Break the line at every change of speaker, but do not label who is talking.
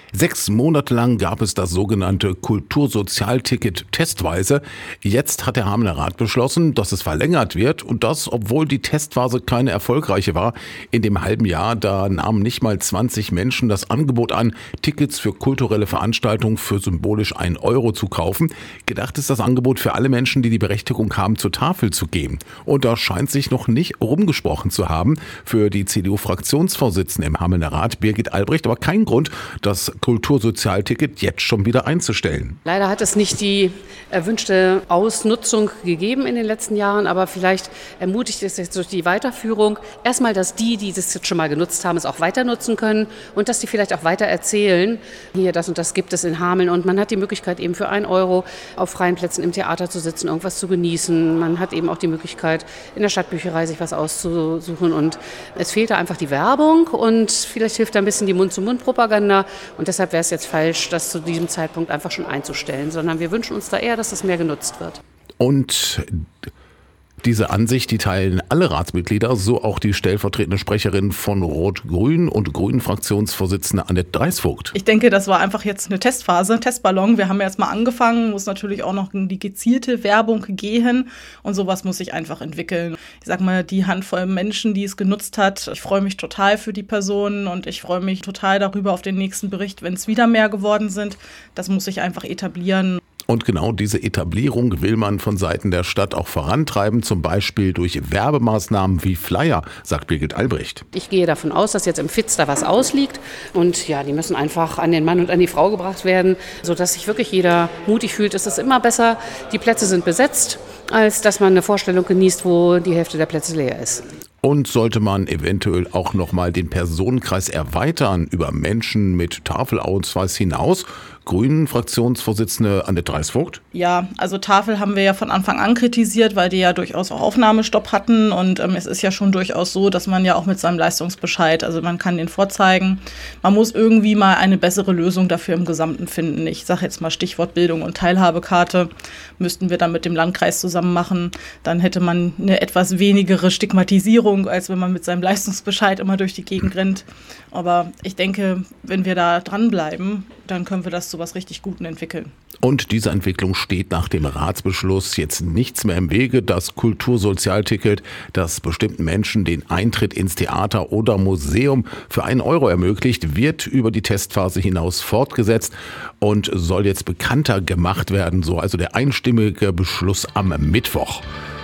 6 Monate lang gab es das sogenannte Kultursozialticket testweise. Jetzt hat der Hamelner Rat beschlossen, dass es verlängert wird und das, obwohl die Testphase keine erfolgreiche war. In dem halben Jahr, da nahmen nicht mal 20 Menschen das Angebot an, Tickets für kulturelle Veranstaltungen für symbolisch 1 Euro zu kaufen. Gedacht ist das Angebot für alle Menschen, die die Berechtigung haben, zur Tafel zu gehen. Und da scheint sich noch nicht rumgesprochen zu haben. Für die CDU-Fraktionsvorsitzende im Hamelner Rat, Birgit Albrecht, aber kein Grund, das Kultursozialticket jetzt schon wieder einzustellen.
Leider hat es nicht die erwünschte Ausnutzung gegeben in den letzten Jahren, aber vielleicht ermutigt es jetzt durch die Weiterführung erstmal, dass die das jetzt schon mal genutzt haben, es auch weiter nutzen können und dass die vielleicht auch weiter erzählen, hier das und das gibt es in Hameln und man hat die Möglichkeit eben für 1 Euro auf freien Plätzen im Theater zu sitzen, irgendwas zu genießen. Man hat eben auch die Möglichkeit, in der Stadtbücherei sich was auszusuchen und es fehlt da einfach die Werbung und vielleicht hilft da ein bisschen die Mund-zu-Mund-Propaganda. Und deshalb wäre es jetzt falsch, das zu diesem Zeitpunkt einfach schon einzustellen, sondern wir wünschen uns da eher, dass das mehr genutzt wird.
Und diese Ansicht, die teilen alle Ratsmitglieder, so auch die stellvertretende Sprecherin von Rot-Grün und Grünen-Fraktionsvorsitzende Annette Dreisvogt.
Ich denke, das war einfach jetzt eine Testphase, ein Testballon. Wir haben ja jetzt mal angefangen, muss natürlich auch noch in die gezielte Werbung gehen und sowas muss sich einfach entwickeln. Ich sag mal, die Handvoll Menschen, die es genutzt hat, ich freue mich total für die Personen und ich freue mich total darüber auf den nächsten Bericht, wenn es wieder mehr geworden sind. Das muss sich einfach etablieren.
Und genau diese Etablierung will man von Seiten der Stadt auch vorantreiben, zum Beispiel durch Werbemaßnahmen wie Flyer, sagt Birgit Albrecht.
Ich gehe davon aus, dass jetzt im FIZ da was ausliegt und ja, die müssen einfach an den Mann und an die Frau gebracht werden, sodass sich wirklich jeder mutig fühlt. Es ist immer besser, die Plätze sind besetzt, als dass man eine Vorstellung genießt, wo die Hälfte der Plätze leer ist.
Und sollte man eventuell auch nochmal den Personenkreis erweitern über Menschen mit Tafelausweis hinaus? Grünen-Fraktionsvorsitzende Annette Dreisvogt?
Ja, also Tafel haben wir ja von Anfang an kritisiert, weil die ja durchaus auch Aufnahmestopp hatten und es ist ja schon durchaus so, dass man ja auch mit seinem Leistungsbescheid, also man kann den vorzeigen. Man muss irgendwie mal eine bessere Lösung dafür im Gesamten finden. Ich sage jetzt mal Stichwort Bildung und Teilhabekarte, müssten wir dann mit dem Landkreis zusammen machen. Dann hätte man eine etwas wenigere Stigmatisierung, als wenn man mit seinem Leistungsbescheid immer durch die Gegend rennt. Aber ich denke, wenn wir da dranbleiben, dann können wir das zu was richtig Guten entwickeln.
Und diese Entwicklung steht nach dem Ratsbeschluss jetzt nichts mehr im Wege. Das Kultursozialticket, das bestimmten Menschen den Eintritt ins Theater oder Museum für 1 Euro ermöglicht, wird über die Testphase hinaus fortgesetzt und soll jetzt bekannter gemacht werden. So also der einstimmige Beschluss am Mittwoch.